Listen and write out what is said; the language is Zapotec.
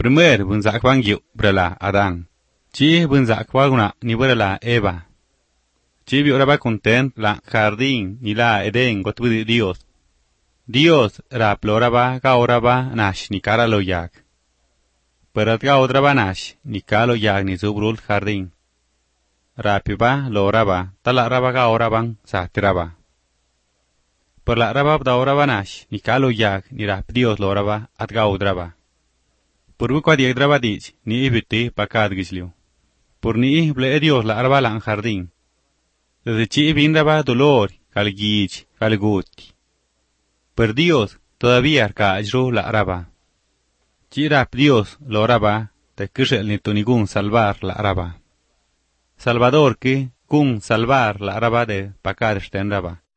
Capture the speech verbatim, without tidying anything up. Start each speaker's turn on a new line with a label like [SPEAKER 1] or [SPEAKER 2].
[SPEAKER 1] Primer bun zak bang yu brala Adán. Chi bun zak waguna ni brala Eva. Chi bi oraba content la jardín ni la Edén gotbudi Dios. Dios ra ploraba ga oraba nash ni cara lo yag. Perat ga odraba nash ni kalo yag ni zubrul jardín. Rapiba lo oraba tala raba ga oraban sa tiraba. Per la raba da oraba nash ni kalo yag ni rap Dios lo oraba at ga odraba. Por bu kwa dieg draba dich ni ibiti pakad gisliu. Por ni ble Dios la arba la jardín. Desde chi vinraba dolor kal gich kal guti. Per Dios todavía arca ajru la araba. Chi rap Dios lo araba te kishel ni tunigun salvar la araba. Salvador que kun salvar la araba de pakad stenraba.